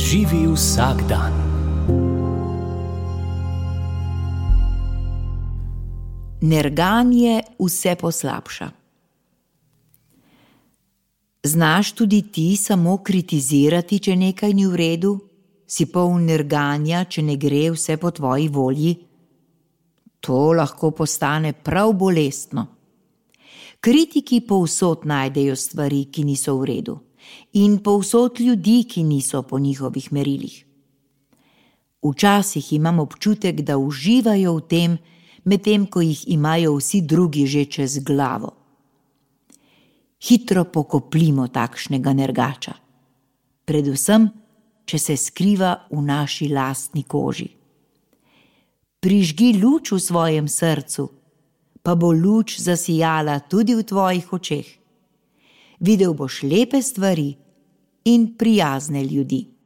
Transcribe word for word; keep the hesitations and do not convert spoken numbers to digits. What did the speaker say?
Živi vsak dan. Nerganje vse poslabša. Znaš tudi ti samo kritizirati, če nekaj ni v redu? Si poln nerganja, če ne gre vse po tvoji volji? To lahko postane prav bolestno. Kritiki povsod najdejo stvari, ki niso v redu, in povsod ljudi, ki niso po njihovih merilih. Včasih imam občutek, da uživajo v tem, medtem ko jih imajo vsi drugi že čez glavo. Hitro pokoplimo takšnega nergača, predvsem, če se skriva v naši lastni koži. Prižgi luč v svojem srcu, pa bo luč zasijala tudi v tvojih očeh. Videl boš lepe stvari in prijazne ljudi.